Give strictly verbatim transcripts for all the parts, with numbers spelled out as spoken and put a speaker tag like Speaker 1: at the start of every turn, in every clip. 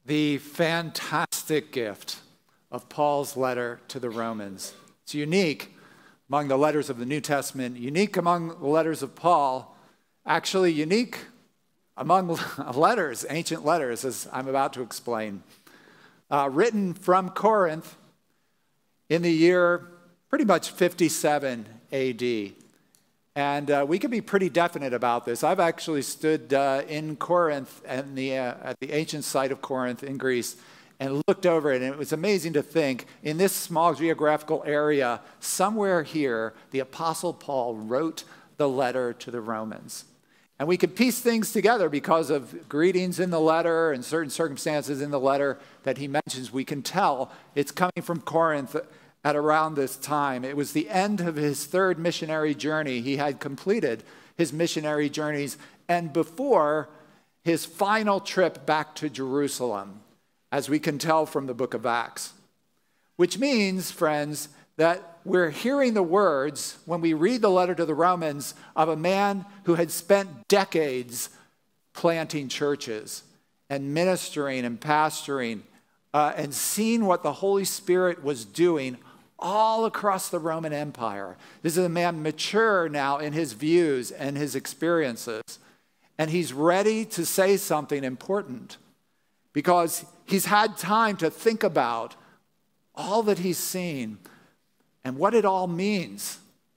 Speaker 1: the fantastic gift of Paul's letter to the Romans. It's unique among the letters of the New Testament, unique among the letters of Paul, actually unique among letters, ancient letters, as I'm about to explain. Uh, written from Corinth in the year pretty much fifty-seven A D. And uh, we can be pretty definite about this. I've actually stood uh, in Corinth and the, uh, at the ancient site of Corinth in Greece and looked over it, and it was amazing to think in this small geographical area, somewhere here, the Apostle Paul wrote the letter to the Romans. And we could piece things together because of greetings in the letter and certain circumstances in the letter that he mentions. We can tell it's coming from Corinth at around this time. It was the end of his third missionary journey. He had completed his missionary journeys and before his final trip back to Jerusalem, as we can tell from the book of Acts. Which means, friends, that we're hearing the words when we read the letter to the Romans of a man who had spent decades planting churches and ministering and pastoring uh, and seeing what the Holy Spirit was doing all across the Roman Empire. This is a man mature now in his views and his experiences. And he's ready to say something important because he's had time to think about all that he's seen and what it all means.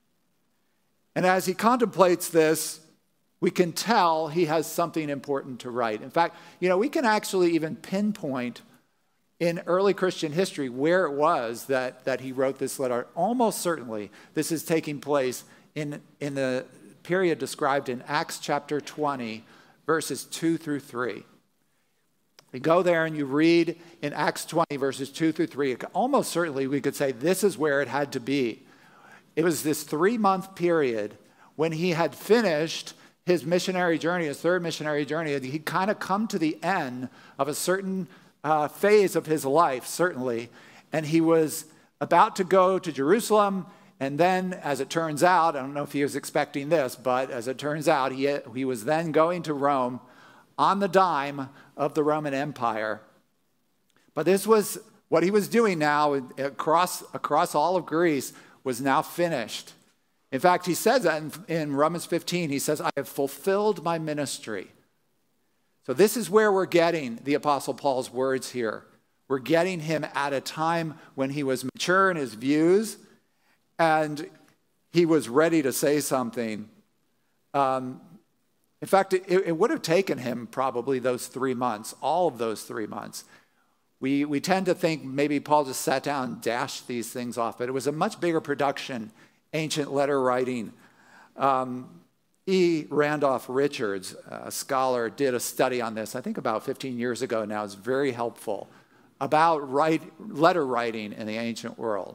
Speaker 1: And as he contemplates this, we can tell he has something important to write. In fact, you know, we can actually even pinpoint in early Christian history where it was that, that he wrote this letter. Almost certainly, this is taking place in, in the period described in Acts chapter twenty, verses two through three. You go there and you read in Acts twenty, verses two through three. Almost certainly, we could say this is where it had to be. It was this three-month period when he had finished his missionary journey, his third missionary journey. He'd kind of come to the end of a certain Uh, phase of his life, certainly, and he was about to go to Jerusalem, and then, as it turns out, I don't know if he was expecting this, but as it turns out, he, he was then going to Rome on the dime of the Roman Empire. But this was what he was doing now across, across all of Greece was now finished. In fact, he says that in, in Romans fifteen, he says, I have fulfilled my ministry. So this is where we're getting the Apostle Paul's words here. We're getting him at a time when he was mature in his views and he was ready to say something. Um, in fact, it, it would have taken him probably those three months, all of those three months. We, we tend to think maybe Paul just sat down and dashed these things off, but it was a much bigger production, ancient letter writing. Um, E. Randolph Richards, a scholar, did a study on this, I think about fifteen years ago now. It's very helpful, about write, letter writing in the ancient world.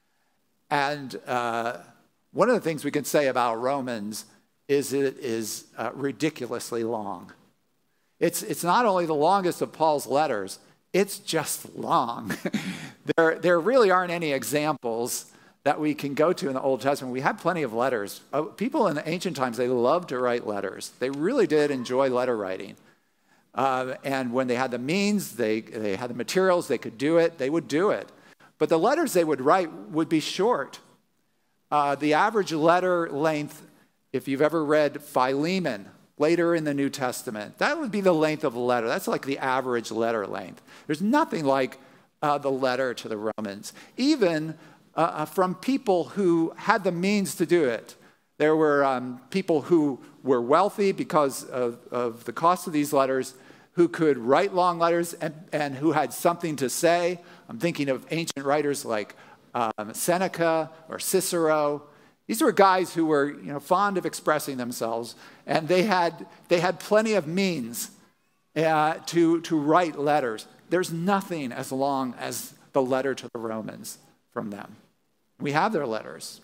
Speaker 1: And uh, one of the things we can say about Romans is it is uh, ridiculously long. It's, it's not only the longest of Paul's letters, it's just long. there, there really aren't any examples that we can go to in the Old Testament. We have plenty of letters. Uh, people in the ancient times, they loved to write letters. They really did enjoy letter writing. Uh, and when they had the means, they, they had the materials, they could do it, they would do it. But the letters they would write would be short. Uh, the average letter length, if you've ever read Philemon, later in the New Testament, that would be the length of a letter. That's like the average letter length. There's nothing like uh, the letter to the Romans. Even Uh, from people who had the means to do it. There were um, people who were wealthy because of, of the cost of these letters, who could write long letters and, and who had something to say. I'm thinking of ancient writers like um, Seneca or Cicero. These were guys who were, you know, fond of expressing themselves, and they had they had plenty of means uh, to to write letters. There's nothing as long as the letter to the Romans from them. We have their letters.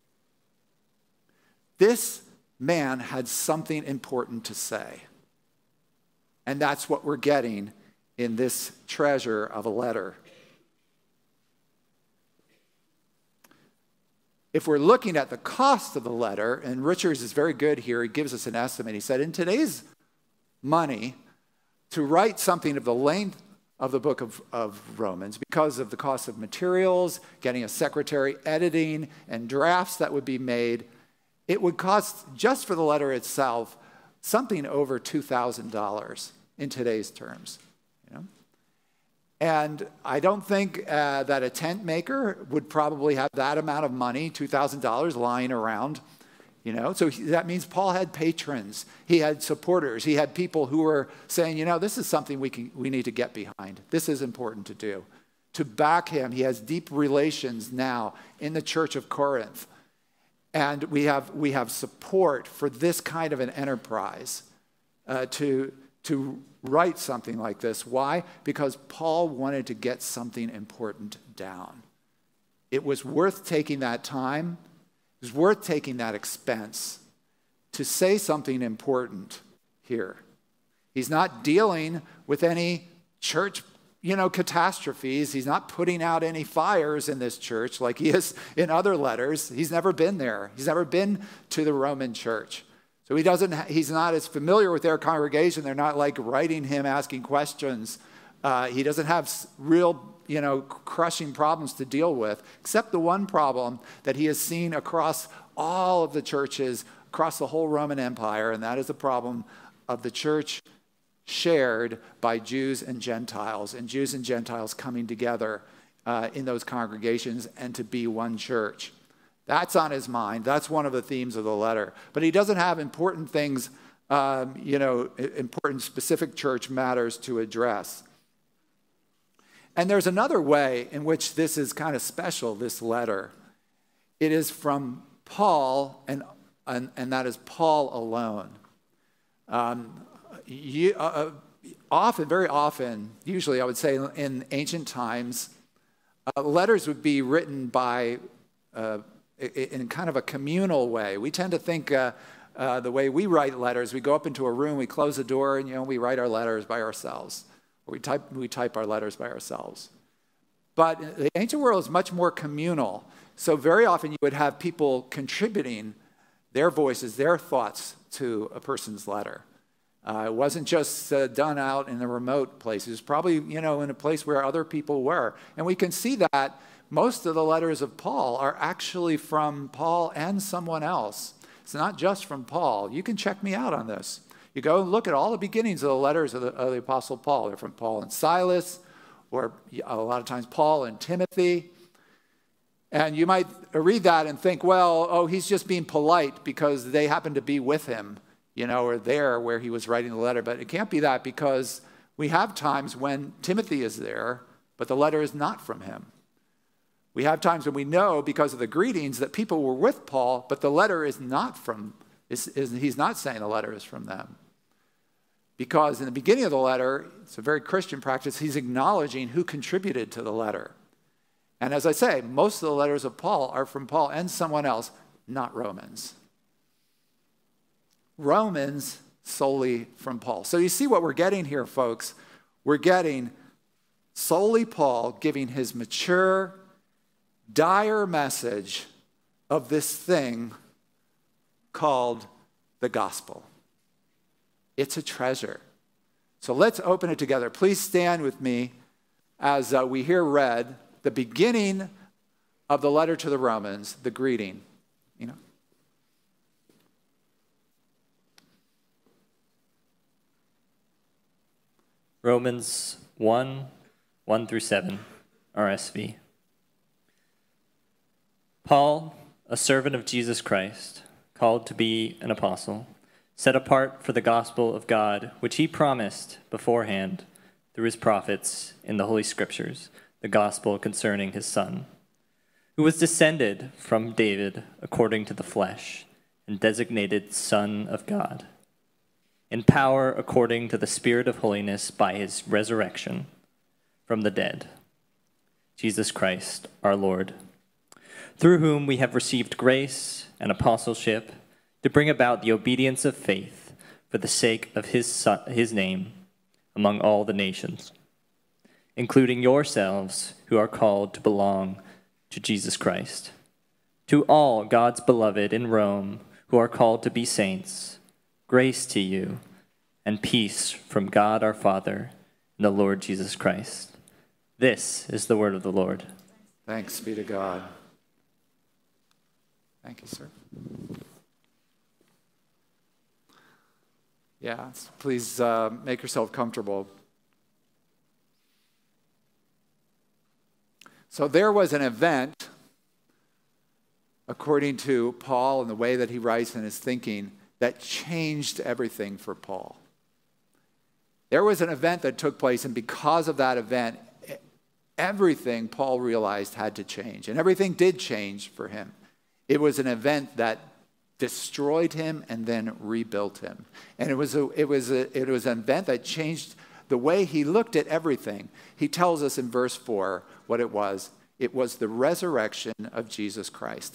Speaker 1: This man had something important to say. And that's what we're getting in this treasure of a letter. If we're looking at the cost of the letter, and Richards is very good here, he gives us an estimate. He said, in today's money, to write something of the length of the book of, of Romans because of the cost of materials, getting a secretary, editing, and drafts that would be made. It would cost, just for the letter itself, something over two thousand dollars in today's terms. You know? And I don't think uh, that a tent maker would probably have that amount of money, two thousand dollars, lying around. You know, so he, that means Paul had patrons, he had supporters, he had people who were saying, you know, this is something we can, we need to get behind. This is important to do. To back him, he has deep relations now in the church of Corinth. And we have, we have support for this kind of an enterprise uh, to, to write something like this. Why? Because Paul wanted to get something important down. It was worth taking that time. It was worth taking that expense to say something important here. He's not dealing with any church, you know, catastrophes. He's not putting out any fires in this church like he is in other letters. He's never been there. He's never been to the Roman church. So he doesn't, he's not as familiar with their congregation. They're not like writing him, asking questions. Uh, he doesn't have real, you know, crushing problems to deal with, except the one problem that he has seen across all of the churches, across the whole Roman Empire, and that is the problem of the church shared by Jews and Gentiles, and Jews and Gentiles coming together uh, in those congregations and to be one church. That's on his mind. That's one of the themes of the letter. But he doesn't have important things, um, you know, important specific church matters to address. And there's another way in which this is kind of special, this letter. It is from Paul, and, and, and that is Paul alone. Um, you, uh, often, very often, usually I would say in ancient times, uh, letters would be written by, uh, in kind of a communal way. We tend to think uh, uh, the way we write letters, we go up into a room, we close the door, and you know we write our letters by ourselves. We type, we type our letters by ourselves. But the ancient world is much more communal. So very often you would have people contributing their voices, their thoughts to a person's letter. Uh, it wasn't just uh, done out in the remote places, probably, you know, in a place where other people were. And we can see that most of the letters of Paul are actually from Paul and someone else. It's not just from Paul. You can check me out on this. You go and look at all the beginnings of the letters of the, of the Apostle Paul. They're from Paul and Silas, or a lot of times Paul and Timothy. And you might read that and think, well, oh, he's just being polite because they happen to be with him, you know, or there where he was writing the letter. But it can't be that, because we have times when Timothy is there, but the letter is not from him. We have times when we know, because of the greetings, that people were with Paul, but the letter is not from Is, is, he's not saying the letter is from them. Because in the beginning of the letter, it's a very Christian practice, he's acknowledging who contributed to the letter. And as I say, most of the letters of Paul are from Paul and someone else, not Romans. Romans solely from Paul. So you see what we're getting here, folks. We're getting solely Paul giving his mature, dire message of this thing called the gospel. It's a treasure. So let's open it together. Please stand with me as uh, we hear read the beginning of the letter to the Romans, the greeting. You know.
Speaker 2: Romans one, one through seven, R S V. Paul, a servant of Jesus Christ, called to be an apostle, set apart for the gospel of God, which he promised beforehand through his prophets in the Holy Scriptures, the gospel concerning his Son, who was descended from David according to the flesh, and designated Son of God, in power according to the Spirit of holiness by his resurrection from the dead, Jesus Christ our Lord, through whom we have received grace and apostleship to bring about the obedience of faith for the sake of his, son, his name among all the nations, including yourselves who are called to belong to Jesus Christ. To all God's beloved in Rome who are called to be saints, grace to you and peace from God our Father in the Lord Jesus Christ. This is the word of the Lord.
Speaker 1: Thanks be to God. Thank you, sir. Yeah, please uh, make yourself comfortable. So there was an event, according to Paul and the way that he writes in his thinking, that changed everything for Paul. There was an event that took place, and because of that event, everything Paul realized had to change. And everything did change for him. It was an event that destroyed him and then rebuilt him. And it was a, it was a, it was an event that changed the way he looked at everything. He tells us in verse four what it was. It was the resurrection of Jesus Christ.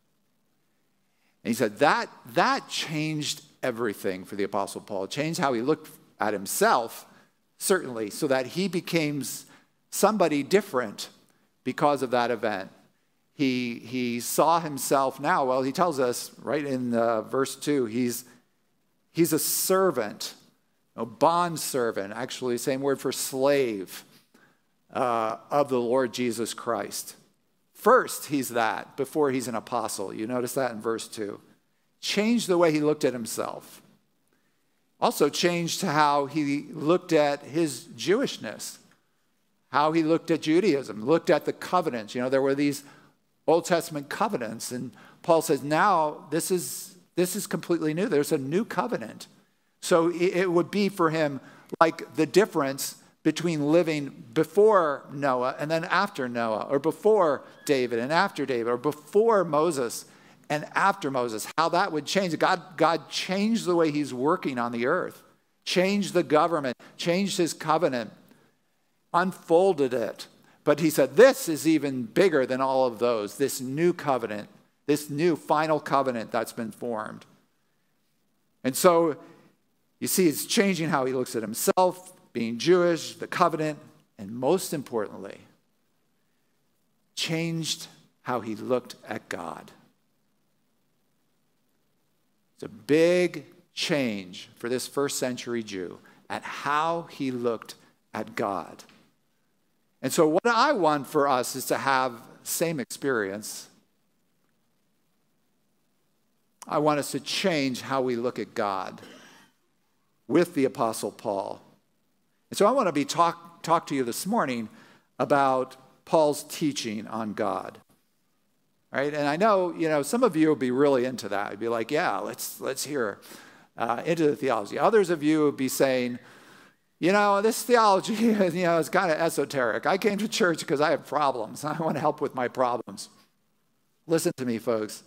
Speaker 1: And he said that, that changed everything for the Apostle Paul. It changed how he looked at himself, certainly, so that he became somebody different because of that event. He, he saw himself now, well, he tells us right in uh, verse two, he's, he's a servant, a bond servant, actually same word for slave uh, of the Lord Jesus Christ. First, he's that before he's an apostle. You notice that in verse two. Changed the way he looked at himself. Also changed how he looked at his Jewishness, how he looked at Judaism, looked at the covenants. You know, there were these Old Testament covenants, and Paul says now this is this is completely new. There's a new covenant. So it would be for him like the difference between living before Noah and then after Noah, or before David and after David, or before Moses and after Moses, how that would change. God, God changed the way he's working on the earth, changed the government, changed his covenant, unfolded it. But he said, this is even bigger than all of those, this new covenant, this new final covenant that's been formed. And so you see, it's changing how he looks at himself, being Jewish, the covenant, and most importantly, changed how he looked at God. It's a big change for this first century Jew at how he looked at God. And so what I want for us is to have same experience. I want us to change how we look at God with the Apostle Paul. And so I want to be talk, talk to you this morning about Paul's teaching on God. Right? And I know, you know, some of you will be really into that. You'd be like, yeah, let's, let's hear uh, into the theology. Others of you would be saying, you know, this theology, you know, is kind of esoteric. I came to church because I have problems. I want to help with my problems. Listen to me, folks.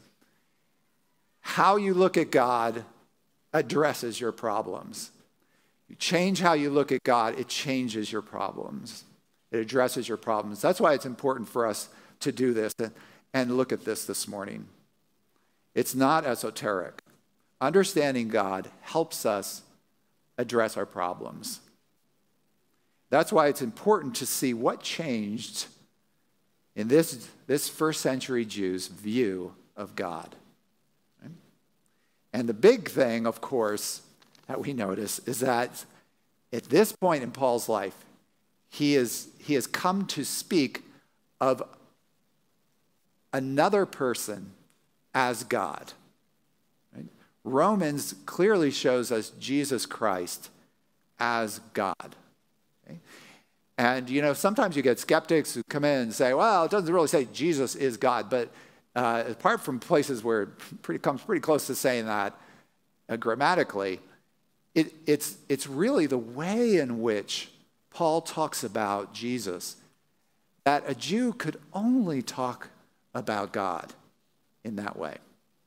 Speaker 1: How you look at God addresses your problems. You change how you look at God, it changes your problems. It addresses your problems. That's why it's important for us to do this and, and look at this this morning. It's not esoteric. Understanding God helps us address our problems. That's why it's important to see what changed in this, this first century Jew's view of God. Right? And the big thing, of course, that we notice is that at this point in Paul's life, he, is, he has come to speak of another person as God. Right? Romans clearly shows us Jesus Christ as God. Okay? And, you know, sometimes you get skeptics who come in and say, well, it doesn't really say Jesus is God, but uh, apart from places where it pretty, comes pretty close to saying that uh, grammatically, it, it's, it's really the way in which Paul talks about Jesus that a Jew could only talk about God in that way.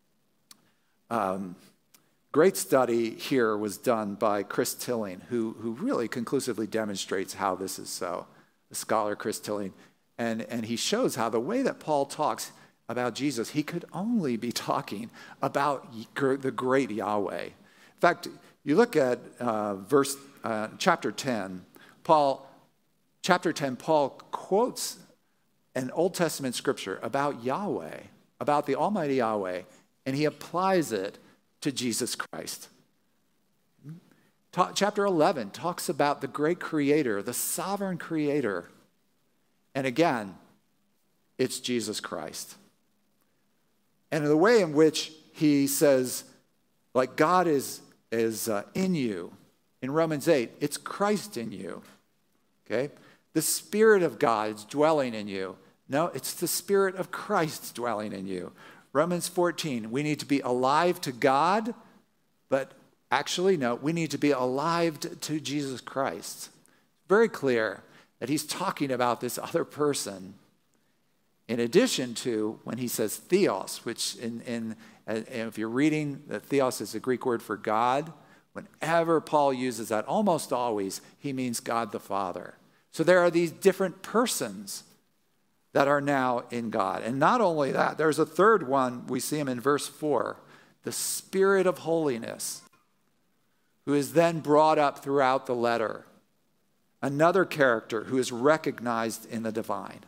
Speaker 1: Um, Great study here was done by Chris Tilling, who, who really conclusively demonstrates how this is so. The scholar Chris Tilling. And, and he shows how the way that Paul talks about Jesus, he could only be talking about the great Yahweh. In fact, you look at uh, verse uh, chapter ten, Paul, chapter ten, Paul quotes an Old Testament scripture about Yahweh, about the Almighty Yahweh, and he applies it to Jesus Christ. Ta- chapter eleven talks about the great creator, the sovereign creator. And again, it's Jesus Christ. And the way in which he says, like God is, is uh, in you. In Romans eight, it's Christ in you. Okay? The Spirit of God is dwelling in you. No, it's the Spirit of Christ dwelling in you. Romans fourteen, we need to be alive to God, but actually, no, we need to be alive to Jesus Christ. Very clear that he's talking about this other person. In addition to when he says theos, which in, in uh, if you're reading, the theos is a Greek word for God. Whenever Paul uses that, almost always, he means God the Father. So there are these different persons that are now in God. And not only that, there's a third one, we see him in verse four, the Spirit of holiness, who is then brought up throughout the letter. Another character who is recognized in the divine.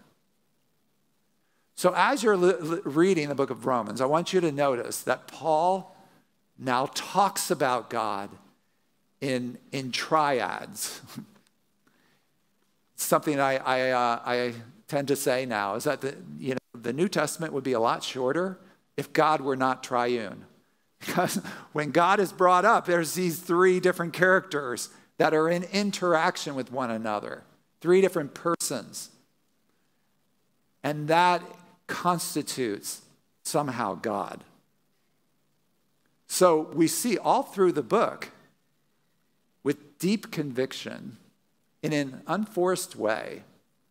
Speaker 1: So as you're li- reading the book of Romans, I want you to notice that Paul now talks about God in, in triads. Something I, I, uh, I tend to say now is that the, you know, the New Testament would be a lot shorter if God were not triune. Because when God is brought up, there's these three different characters that are in interaction with one another. Three different persons. And that constitutes somehow God. So we see all through the book, with deep conviction, in an unforced way,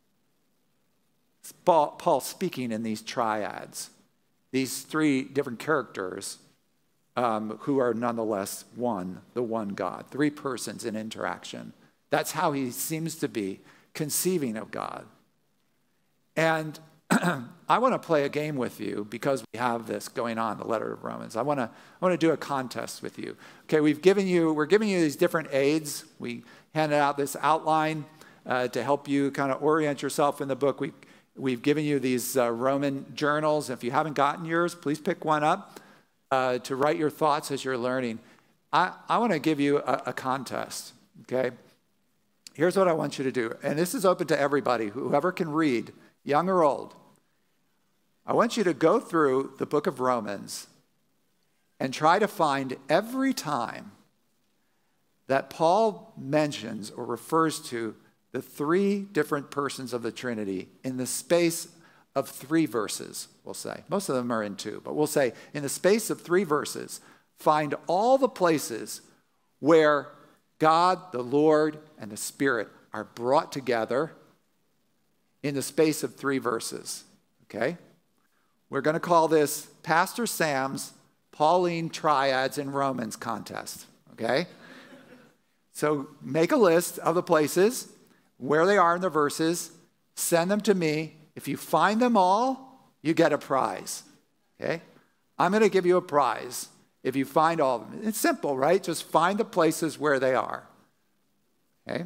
Speaker 1: Paul, Paul speaking in these triads, these three different characters um, who are nonetheless one, the one God, three persons in interaction. That's how he seems to be conceiving of God. And I want to play a game with you because we have this going on in the letter of Romans. I want to I want to do a contest with you. Okay, we've given you we're giving you these different aids. We handed out this outline uh, to help you kind of orient yourself in the book. We we've given you these uh, Roman journals. If you haven't gotten yours, please pick one up uh, to write your thoughts as you're learning. I I want to give you a, a contest. Okay, here's what I want you to do, and this is open to everybody, whoever can read, young or old. I want you to go through the book of Romans and try to find every time that Paul mentions or refers to the three different persons of the Trinity in the space of three verses, we'll say. Most of them are in two, but we'll say in the space of three verses, find all the places where God, the Lord, and the Spirit are brought together in the space of three verses, okay? We're going to call this Pastor Sam's Pauline Triads in Romans contest, okay? So make a list of the places, where they are in the verses, send them to me. If you find them all, you get a prize, okay? I'm going to give you a prize if you find all of them. It's simple, right? Just find the places where they are, okay?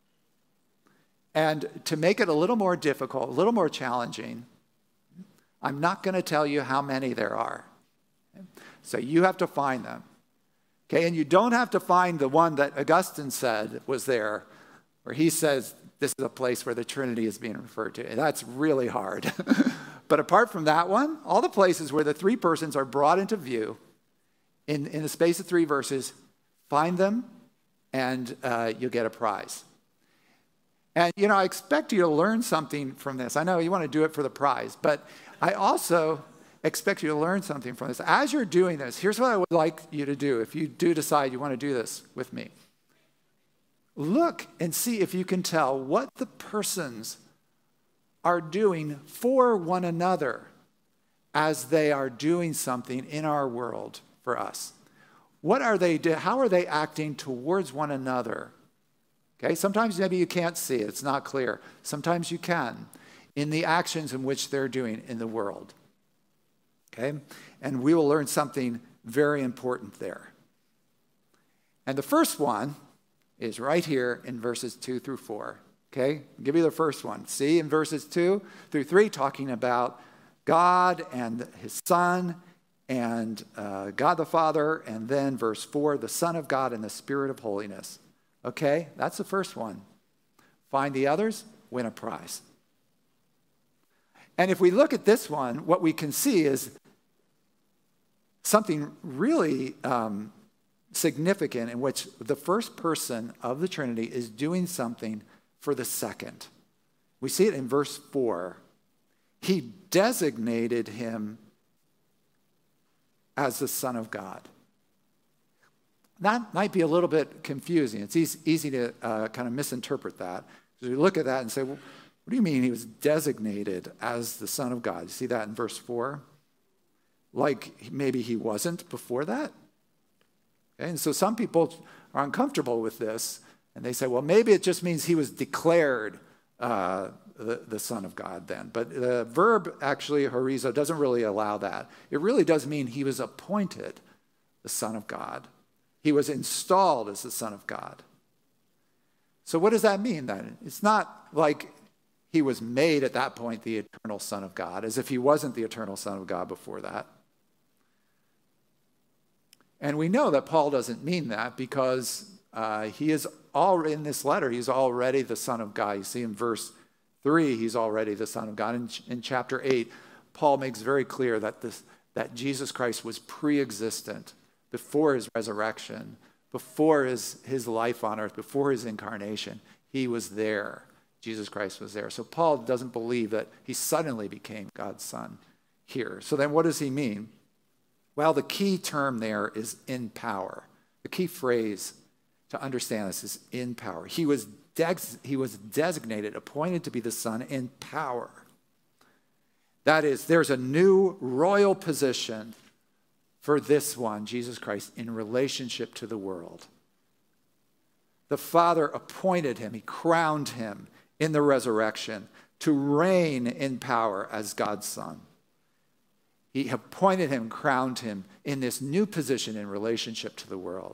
Speaker 1: And to make it a little more difficult, a little more challenging, I'm not going to tell you how many there are. Okay? So you have to find them. Okay, and you don't have to find the one that Augustine said was there, where he says this is a place where the Trinity is being referred to. And that's really hard. But apart from that one, all the places where the three persons are brought into view in, in the space of three verses, find them and uh, you'll get a prize. And, you know, I expect you to learn something from this. I know you want to do it for the prize, but I also expect you to learn something from this. As you're doing this, here's what I would like you to do if you do decide you want to do this with me. Look and see if you can tell what the persons are doing for one another as they are doing something in our world for us. What are they do? How are they acting towards one another? Okay, sometimes maybe you can't see it, it's not clear. Sometimes you can, in the actions in which they're doing in the world. Okay, and we will learn something very important there. And the first one is right here in verses two through four. Okay, I'll give you the first one. See, in verses two through three, talking about God and his Son and uh, God the Father, and then verse four, the Son of God and the Spirit of holiness. Okay, that's the first one. Find the others, win a prize. And if we look at this one, what we can see is something really um, significant in which the first person of the Trinity is doing something for the second. We see it in verse four. He designated him as the Son of God. That might be a little bit confusing. It's easy, easy to uh, kind of misinterpret that. So we look at that and say, well, what do you mean he was designated as the Son of God? You see that in verse four? Like maybe he wasn't before that? Okay, and so some people are uncomfortable with this, and they say, well, maybe it just means he was declared uh, the, the Son of God then. But the verb, actually, horizo, doesn't really allow that. It really does mean he was appointed the Son of God. He was installed as the Son of God. So what does that mean then? It's not like he was made at that point the eternal Son of God, as if he wasn't the eternal Son of God before that. And we know that Paul doesn't mean that because uh, he is already, in this letter, he's already the Son of God. You see in verse three, he's already the Son of God. In, in chapter eight, Paul makes very clear that, this, that Jesus Christ was pre-existent before his resurrection, before his, his life on earth, before his incarnation. He was there. Jesus Christ was there. So Paul doesn't believe that he suddenly became God's Son here. So then what does he mean? Well, the key term there is in power. The key phrase to understand this is in power. He was, de- he was designated, appointed to be the Son in power. That is, there's a new royal position for this one, Jesus Christ, in relationship to the world. The Father appointed him, he crowned him in the resurrection to reign in power as God's Son. He appointed him, crowned him in this new position in relationship to the world.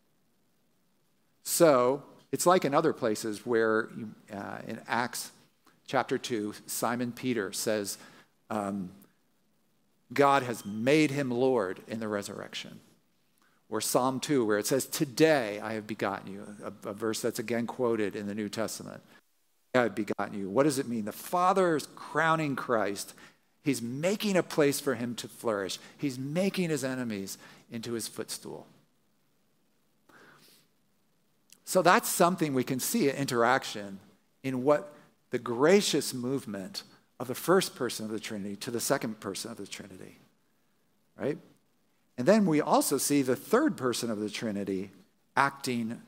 Speaker 1: So it's like in other places where uh, in Acts chapter two, Simon Peter says, um, God has made him Lord in the resurrection. Or Psalm two, where it says, today I have begotten you, a, a verse that's again quoted in the New Testament. I have begotten you. What does it mean? The Father is crowning Christ. He's making a place for him to flourish. He's making his enemies into his footstool. So that's something we can see an interaction in what the gracious movement of the first person of the Trinity to the second person of the Trinity, right? And then we also see the third person of the Trinity acting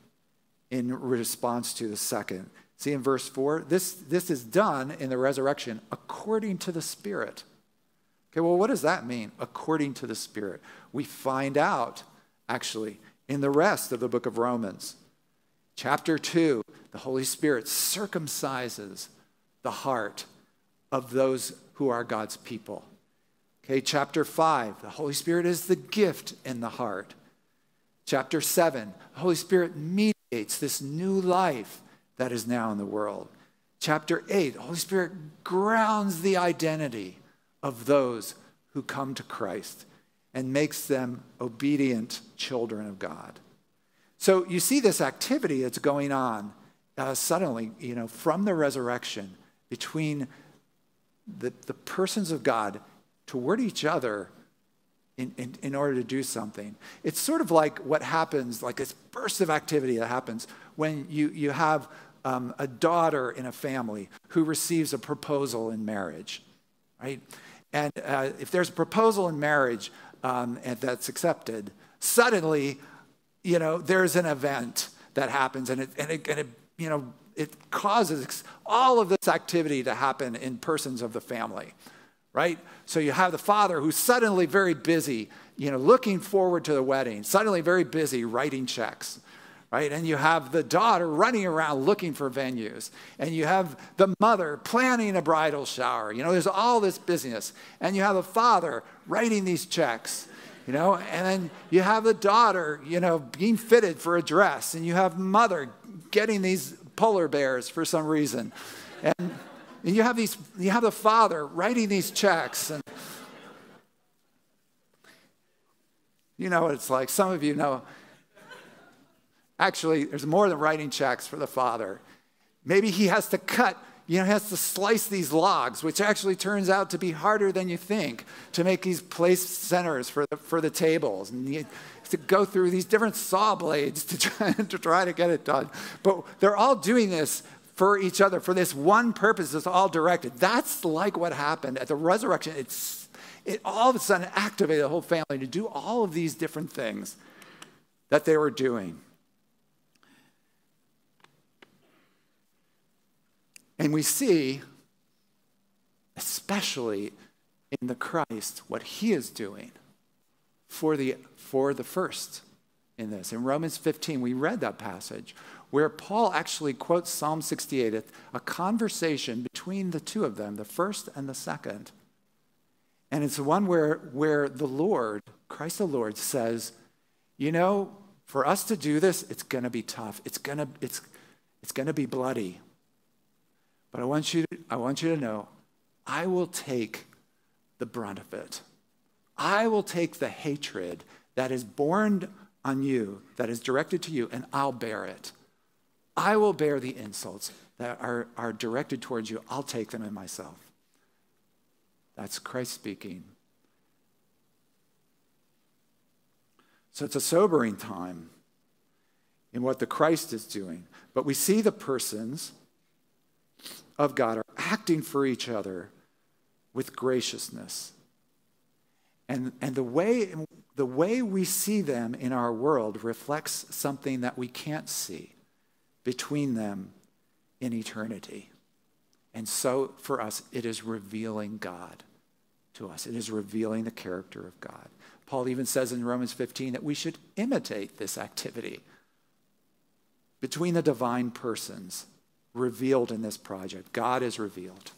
Speaker 1: in response to the second. See in verse four, this, this is done in the resurrection according to the Spirit. Okay, well, what does that mean, according to the Spirit? We find out, actually, in the rest of the book of Romans. Chapter two, the Holy Spirit circumcises the heart of those who are God's people. Okay, chapter five, the Holy Spirit is the gift in the heart. Chapter seven, the Holy Spirit mediates this new life that is now in the world. Chapter eight, the Holy Spirit grounds the identity of those who come to Christ and makes them obedient children of God. So you see this activity that's going on uh, suddenly, you know, from the resurrection between the, the persons of God toward each other in, in, in order to do something. It's sort of like what happens, like this burst of activity that happens when you, you have um, a daughter in a family who receives a proposal in marriage, right? And uh, if there's a proposal in marriage um, and that's accepted, suddenly, you know, there's an event that happens, and it, and it, and it you know, it causes all of this activity to happen in persons of the family, right? So you have the father who's suddenly very busy, you know, looking forward to the wedding, suddenly very busy writing checks, right? And you have the daughter running around looking for venues. And you have the mother planning a bridal shower. You know, there's all this busyness. And you have the father writing these checks, you know, and then you have the daughter, you know, being fitted for a dress. And you have mother getting these polar bears for some reason. And, and you have these, you have the father writing these checks. And, You know what it's like. Some of you know. Actually, there's more than writing checks for the Father. Maybe he has to cut, you know, he has to slice these logs, which actually turns out to be harder than you think, to make these place centers for the, for the tables. And you have to go through these different saw blades to try, to try to get it done. But they're all doing this for each other, for this one purpose. It's all directed. That's like what happened at the resurrection. It's, it all of a sudden activated the whole family to do all of these different things that they were doing. And we see, especially in the Christ, what he is doing for the, for the first in this. In Romans fifteen, we read that passage where Paul actually quotes Psalm sixty-eight, a conversation between the two of them, the first and the second. And it's the one where, where the Lord, Christ the Lord, says, you know, for us to do this, it's going to be tough. It's going to, it's, it's going to be bloody. But I want you to, I want you to know, I will take the brunt of it. I will take the hatred that is born on you, that is directed to you, and I'll bear it. I will bear the insults that are, are directed towards you. I'll take them in myself. That's Christ speaking. So it's a sobering time in what the Christ is doing. But we see the persons of God are acting for each other with graciousness. And, and the way, the way we see them in our world reflects something that we can't see between them in eternity. And so for us, it is revealing God to us. It is revealing the character of God. Paul even says in Romans fifteen that we should imitate this activity between the divine persons revealed in this project. God is revealed.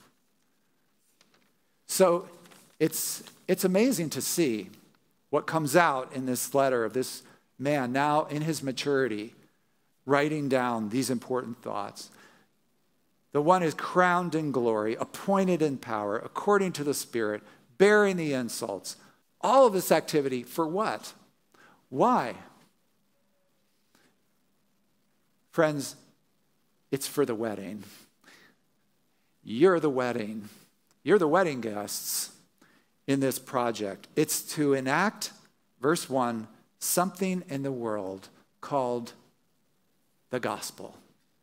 Speaker 1: So it's, it's amazing to see what comes out in this letter of this man now in his maturity, writing down these important thoughts. The one is crowned in glory, appointed in power, according to the Spirit, bearing the insults. All of this activity for what? Why? Friends, it's for the wedding. You're the wedding. You're the wedding guests in this project. It's to enact, verse one, something in the world called the gospel.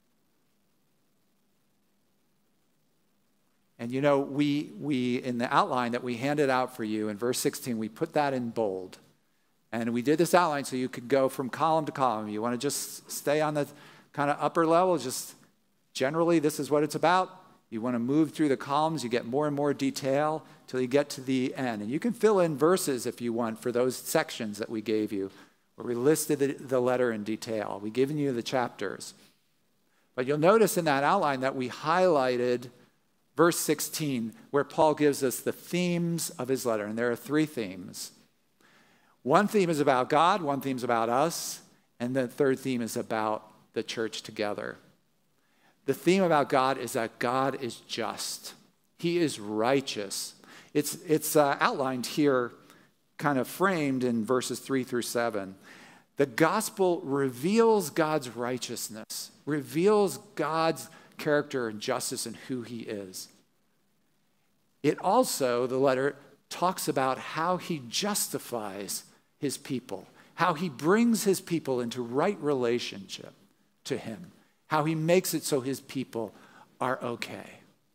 Speaker 1: And you know, we, we in the outline that we handed out for you in verse sixteen, we put that in bold. And we did this outline so you could go from column to column. You want to just stay on the kind of upper level, just generally, this is what it's about. You want to move through the columns, you get more and more detail till you get to the end. And you can fill in verses if you want for those sections that we gave you, where we listed the, the letter in detail. We've given you the chapters. But you'll notice in that outline that we highlighted verse sixteen, where Paul gives us the themes of his letter. And there are three themes. One theme is about God, one theme is about us, and the third theme is about the church together. The theme about God is that God is just. He is righteous. It's, it's uh, outlined here, kind of framed in verses three through seven. The gospel reveals God's righteousness, reveals God's character and justice and who he is. It also, the letter, talks about how he justifies his people, how he brings his people into right relationship to him, how he makes it so his people are okay.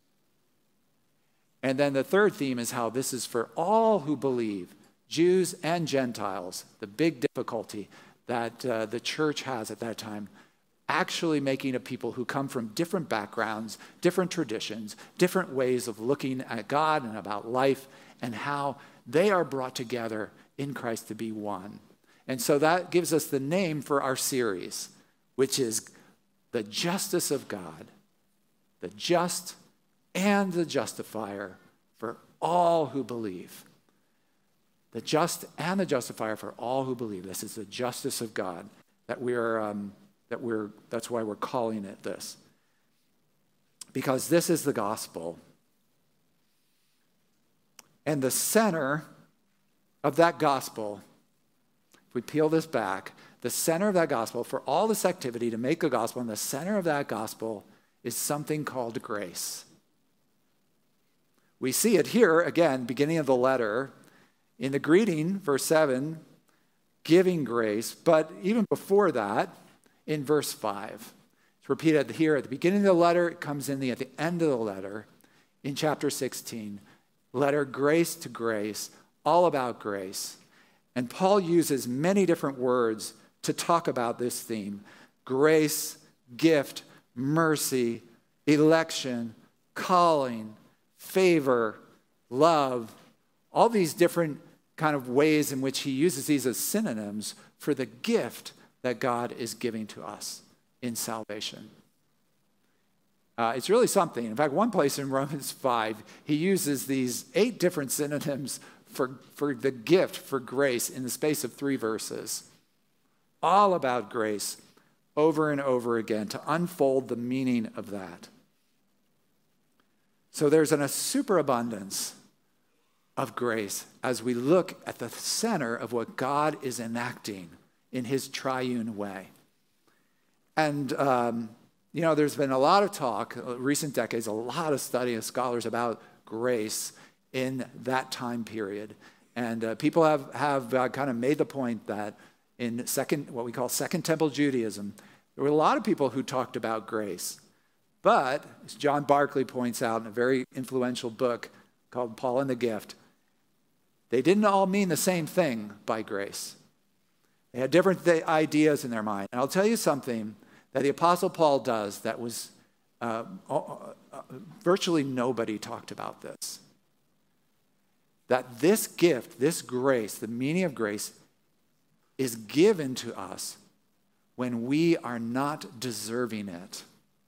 Speaker 1: And then the third theme is how this is for all who believe, Jews and Gentiles, the big difficulty that uh, the church has at that time, actually making a people who come from different backgrounds, different traditions, different ways of looking at God and about life, and how they are brought together in Christ to be one. And so that gives us the name for our series, which is the justice of God, the just and the justifier for all who believe. The just and the justifier for all who believe. This is the justice of God that we're, um, that we're, that's why we're calling it this. Because this is the gospel. And the center of that gospel if we peel this back, the center of that gospel, for all this activity to make the gospel, and the center of that gospel is something called grace. We see it here, again, beginning of the letter, in the greeting, verse seven, giving grace, but even before that, in verse five. It's repeated here at the beginning of the letter, it comes in the, at the end of the letter, in chapter sixteen. Letter, grace to grace, all about grace. And Paul uses many different words to talk about this theme: grace, gift, mercy, election, calling, favor, love, all these different kind of ways in which he uses these as synonyms for the gift that God is giving to us in salvation. Uh, it's really something. In fact, one place in Romans five, he uses these eight different synonyms for, for the gift, for grace, in the space of three verses. All about grace, over and over again, to unfold the meaning of that. So there's an, a superabundance of grace as we look at the center of what God is enacting in his triune way. And, um, you know, there's been a lot of talk, uh, recent decades, a lot of study of scholars about grace in that time period. And uh, people have, have uh, kind of made the point that in second, what we call Second Temple Judaism, there were a lot of people who talked about grace. But, as John Barclay points out in a very influential book called Paul and the Gift, they didn't all mean the same thing by grace. They had different th- ideas in their mind. And I'll tell you something that the Apostle Paul does that was uh, uh, uh, virtually nobody talked about this. That this gift, this grace, the meaning of grace, is given to us when we are not deserving it.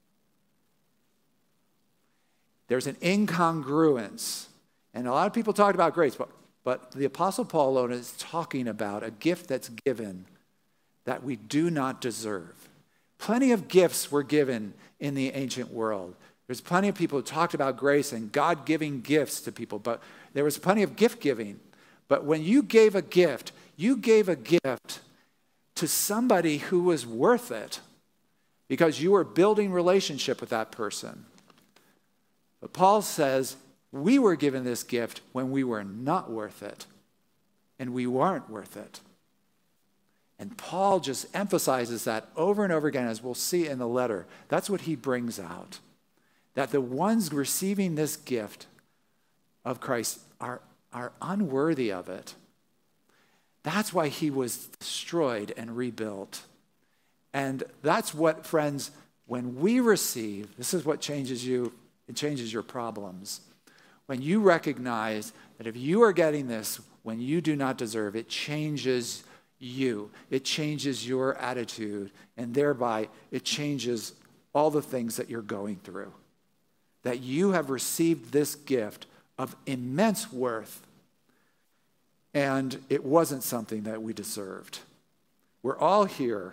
Speaker 1: There's an incongruence. And a lot of people talked about grace, but, but the Apostle Paul is talking about a gift that's given that we do not deserve. Plenty of gifts were given in the ancient world. There's plenty of people who talked about grace and God giving gifts to people, but there was plenty of gift giving. But when you gave a gift, you gave a gift to somebody who was worth it because you were building relationship with that person. But Paul says we were given this gift when we were not worth it, and we weren't worth it. And Paul just emphasizes that over and over again, as we'll see in the letter. That's what he brings out, that the ones receiving this gift of Christ are, are unworthy of it. That's why he was destroyed and rebuilt. And that's what, friends, when we receive, this is what changes you. It changes your problems. When you recognize that if you are getting this when you do not deserve, it changes you. It changes your attitude, and thereby it changes all the things that you're going through. That you have received this gift of immense worth, and it wasn't something that we deserved. We're all here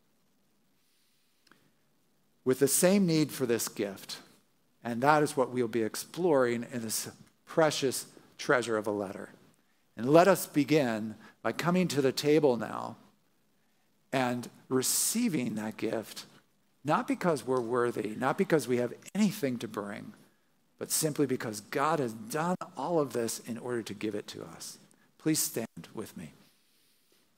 Speaker 1: with the same need for this gift. And that is what we'll be exploring in this precious treasure of a letter. And let us begin by coming to the table now and receiving that gift, not because we're worthy, not because we have anything to bring, but simply because God has done all of this in order to give it to us. Please stand with me.